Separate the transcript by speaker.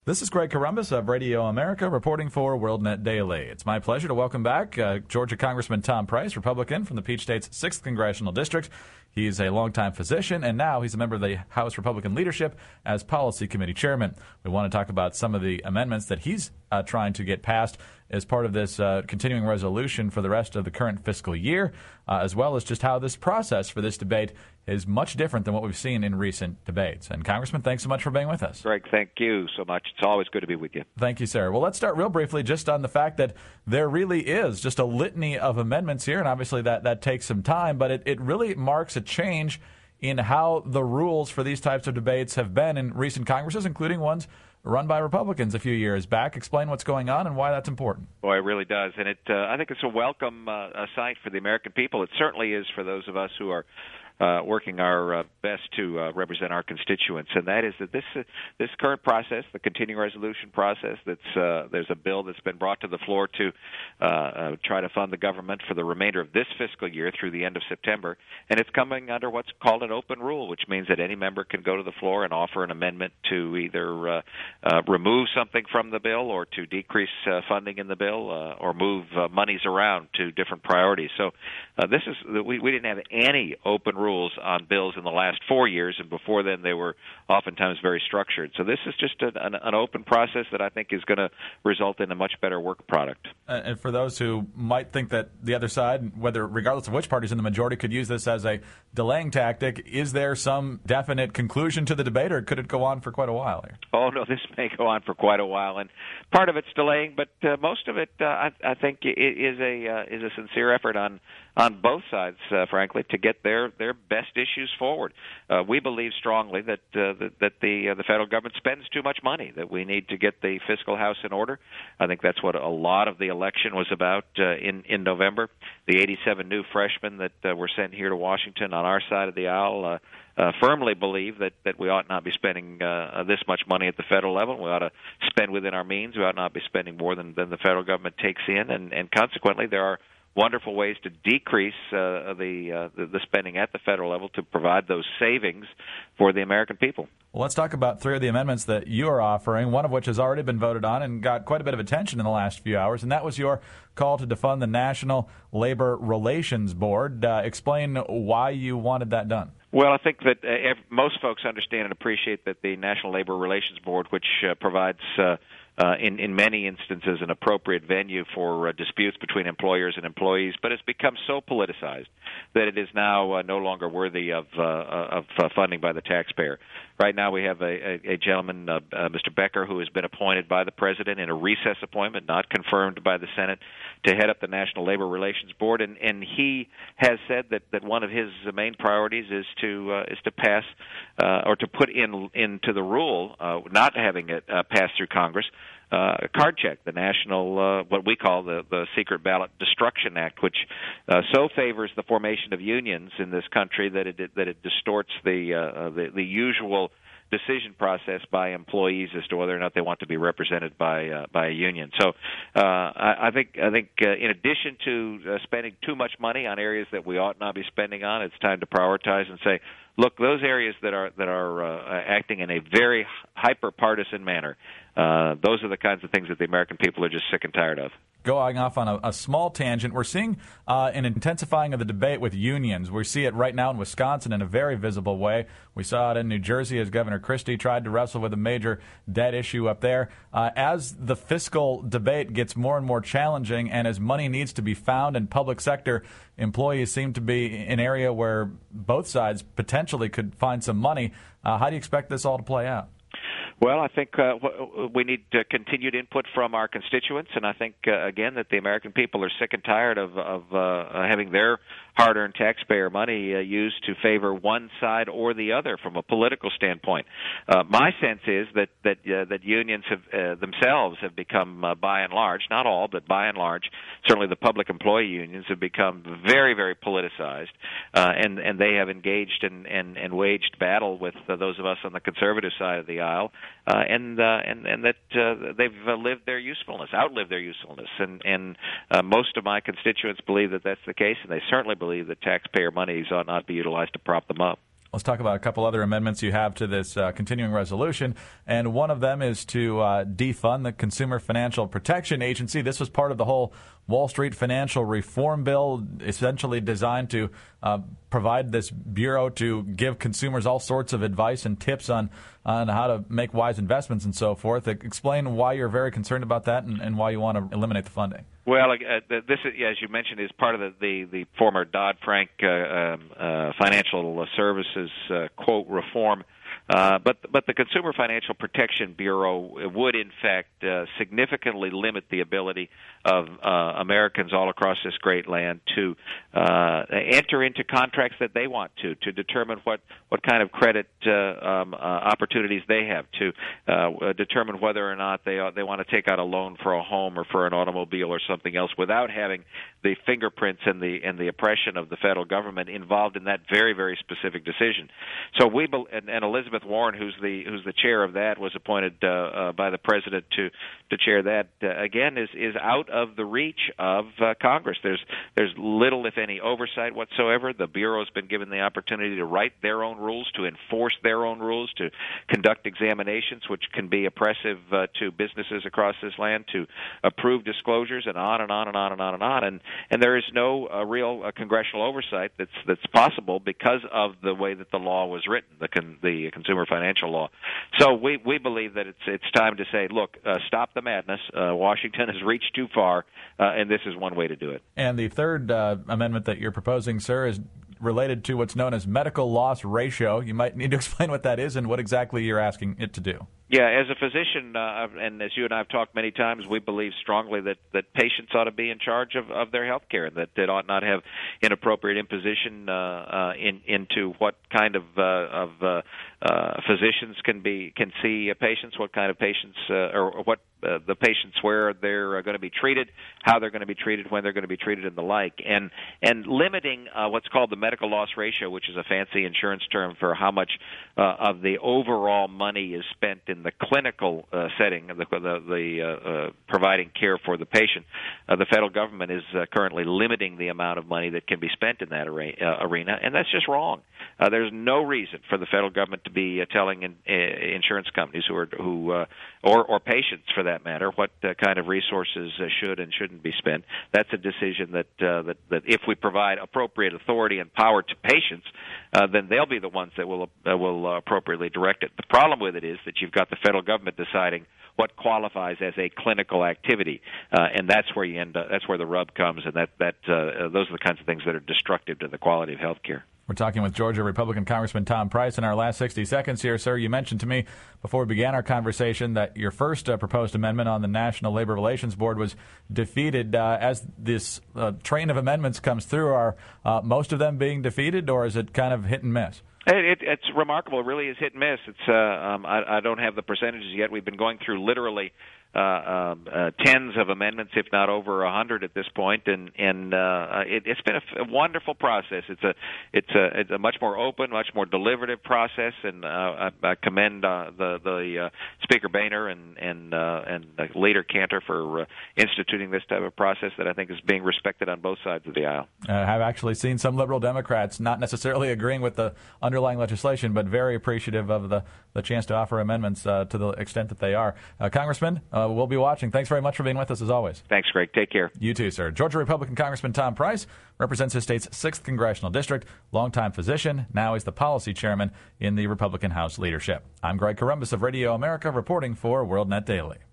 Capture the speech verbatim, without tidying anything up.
Speaker 1: This is Greg Corombos of Radio America reporting for WorldNet Daily. It's my pleasure to welcome back uh, Georgia Congressman Tom Price, Republican from the Peach State's sixth Congressional District. He's a longtime physician, and now he's a member of the House Republican leadership as Policy Committee Chairman. We want to talk about some of the amendments that he's uh, trying to get passed as part of this uh, continuing resolution for the rest of the current fiscal year, uh, as well as just how this process for this debate is much different than what we've seen in recent debates. And Congressman, thanks so much for being with us.
Speaker 2: Greg, thank you so much. It's always good to be with you.
Speaker 1: Thank you, sir. Well, let's start real briefly just on the fact that there really is just a litany of amendments here, and obviously that, that takes some time, but it, it really marks a change in how the rules for these types of debates have been in recent Congresses, including ones run by Republicans a few years back. Explain what's going on and why that's important.
Speaker 2: Boy, it really does. And it, uh, I think it's a welcome uh, a sight for the American people. It certainly is for those of us who are Uh, working our uh, best to uh, represent our constituents, and that is that this uh, this current process, the continuing resolution process, that's uh, there's a bill that's been brought to the floor to uh, uh, try to fund the government for the remainder of this fiscal year through the end of September, and it's coming under what's called an open rule, which means that any member can go to the floor and offer an amendment to either uh, uh, remove something from the bill or to decrease uh, funding in the bill uh, or move uh, monies around to different priorities. So uh, this is we, we didn't have any open rule on bills in the last four years, and before then they were oftentimes very structured. So this is just an, an, an open process that I think is going to result in a much better work product.
Speaker 1: Uh, and for those who might think that the other side, whether regardless of which party's in the majority, could use this as a delaying tactic, is there some definite conclusion to the debate, or could it go on for quite a while here?
Speaker 2: Oh, no, this may go on for quite a while, and part of it's delaying, but uh, most of it, uh, I, I think, is a uh, is a sincere effort on on both sides, uh, frankly, to get their, their best issues forward. Uh, we believe strongly that uh, that, that the uh, the federal government spends too much money, that we need to get the fiscal house in order. I think that's what a lot of the election was about uh, in, in November. The eighty-seven new freshmen that uh, were sent here to Washington on our side of the aisle uh, uh, firmly believe that, that we ought not be spending uh, this much money at the federal level. We ought to spend within our means. We ought not be spending more than, than the federal government takes in, and, and consequently there are wonderful ways to decrease uh, the, uh, the the spending at the federal level to provide those savings for the American people.
Speaker 1: Well, let's talk about three of the amendments that you are offering, one of which has already been voted on and got quite a bit of attention in the last few hours, and that was your call to defund the National Labor Relations Board. Uh, explain why you wanted that done.
Speaker 2: Well, I think that uh, most folks understand and appreciate that the National Labor Relations Board, which uh, provides uh, Uh, in, in many instances, an appropriate venue for uh, disputes between employers and employees, but it's become so politicized that it is now uh, no longer worthy of, uh, of uh, funding by the taxpayer. Right now we have a, a, a gentleman, uh, uh, Mister Becker, who has been appointed by the President in a recess appointment, not confirmed by the Senate, to head up the National Labor Relations Board, and, and he has said that, that one of his main priorities is to uh, is to pass uh, or to put in into the rule, uh, not having it uh, pass through Congress, Uh, a card check, the national, uh, what we call the, the Secret Ballot Destruction Act, which uh, so favors the formation of unions in this country that it that it distorts the uh, the, the usual decision process by employees as to whether or not they want to be represented by uh, by a union. So uh, I, I think I think uh, in addition to uh, spending too much money on areas that we ought not be spending on, it's time to prioritize and say, look, those areas that are that are uh, acting in a very hyper-partisan manner, uh, those are the kinds of things that the American people are just sick and tired of.
Speaker 1: Going off on a, a small tangent, we're seeing uh, an intensifying of the debate with unions. We see it right now in Wisconsin in a very visible way. We saw it in New Jersey as Governor Christie tried to wrestle with a major debt issue up there. Uh, as the fiscal debate gets more and more challenging and as money needs to be found in public sector, employees seem to be an area where both sides potentially could find some money. Uh, how do you expect this all to play out?
Speaker 2: Well, I think uh, we need uh, continued input from our constituents, and I think, uh, again, that the American people are sick and tired of, of uh, having their hard-earned taxpayer money uh, used to favor one side or the other from a political standpoint. Uh, my sense is that that, uh, that unions have uh, themselves have become, uh, by and large, not all, but by and large, certainly the public employee unions have become very, very politicized, uh, and, and they have engaged and, and, and waged battle with uh, those of us on the conservative side of the aisle, uh, and, uh, and and that uh, they've uh, lived their usefulness, outlived their usefulness, and, and uh, most of my constituents believe that that's the case, and they certainly believe that taxpayer monies ought not be utilized to prop them up.
Speaker 1: Let's talk about a couple other amendments you have to this uh, continuing resolution, and one of them is to uh, defund the Consumer Financial Protection Agency. This was part of the whole Wall Street financial reform bill, essentially designed to uh, provide this bureau to give consumers all sorts of advice and tips on, on how to make wise investments and so forth. Explain why you're very concerned about that and, and why you want to eliminate the funding.
Speaker 2: Well, uh, this, as you mentioned, is part of the, the, the former Dodd-Frank uh, um, uh, financial services uh, quote reform. Uh, but but the Consumer Financial Protection Bureau would, in fact, uh, significantly limit the ability of uh, Americans all across this great land to uh, enter into contracts that they want to, to determine what, what kind of credit uh, um, uh, opportunities they have, to uh, determine whether or not they uh, they want to take out a loan for a home or for an automobile or something else, without having the fingerprints and the and the oppression of the federal government involved in that very very specific decision. So we and, and Elizabeth Warren, who's the who's the chair of that, was appointed uh, uh, by the president to to chair that. Uh, again, is is out of the reach of uh, Congress. There's there's little, if any, oversight whatsoever. The bureau's been given the opportunity to write their own rules, to enforce their own rules, to conduct examinations, which can be oppressive uh, to businesses across this land, to approve disclosures, and on and on and on and on and on. And and there is no uh, real uh, congressional oversight that's that's possible because of the way that the law was written, the con- the Consumer Financial Law. So we we believe that it's it's time to say, look, uh, stop the madness. Uh, Washington has reached too far, uh, and this is one way to do it.
Speaker 1: And the third uh, amendment that you're proposing, sir, is related to what's known as medical loss ratio. You might need to explain what that is and what exactly you're asking it to do.
Speaker 2: Yeah, as a physician, uh, and as you and I have talked many times, we believe strongly that, that patients ought to be in charge of, of their health care, and that they ought not have inappropriate imposition uh, uh, in, into what kind of uh, of uh, uh, physicians can be can see uh, patients, what kind of patients, uh, or what uh, the patients where they're uh, going to be treated, how they're going to be treated, when they're going to be treated, and the like, and and limiting uh, what's called the medical loss ratio, which is a fancy insurance term for how much uh, of the overall money is spent in the clinical uh, setting, the, the, the uh, uh, providing care for the patient. Uh, the federal government is uh, currently limiting the amount of money that can be spent in that arena, uh, arena and that's just wrong. Uh, there's no reason for the federal government to be uh, telling in, uh, insurance companies who are who uh, or or patients, for that matter, what uh, kind of resources uh, should and shouldn't be spent. That's a decision that uh, that that if we provide appropriate authority and power to patients, uh, then they'll be the ones that will uh, will uh, appropriately direct it. The problem with it is that you've got the federal government deciding what qualifies as a clinical activity, uh, and that's where you end up, that's where the rub comes, and that that uh, those are the kinds of things that are destructive to the quality of health care.
Speaker 1: We're talking with Georgia Republican Congressman Tom Price in our last sixty seconds here. Sir, you mentioned to me before we began our conversation that your first uh, proposed amendment on the National Labor Relations Board was defeated. Uh, as this uh, train of amendments comes through, are uh, most of them being defeated, or is it kind of hit and miss?
Speaker 2: It, it, it's remarkable. It really is hit and miss. It's uh, um, I, I don't have the percentages yet. We've been going through literally uh, um, uh, tens of amendments, if not over a hundred at this point, and and uh, it, it's been a, f- a wonderful process. It's a it's a it's a much more open, much more deliberative process, and uh, I, I commend uh, the the uh, Speaker Boehner and and uh, and uh, Leader Cantor for uh, instituting this type of process that I think is being respected on both sides of the aisle.
Speaker 1: Uh, I've actually seen some liberal Democrats not necessarily agreeing with the underlying legislation, but very appreciative of the, the chance to offer amendments uh, to the extent that they are. Uh, Congressman, uh, we'll be watching. Thanks very much for being with us, as always.
Speaker 2: Thanks, Greg. Take care.
Speaker 1: You too, sir. Georgia Republican Congressman Tom Price represents his state's sixth Congressional District, longtime physician. Now he's the policy chairman in the Republican House leadership. I'm Greg Corombos of Radio America, reporting for WorldNet Daily.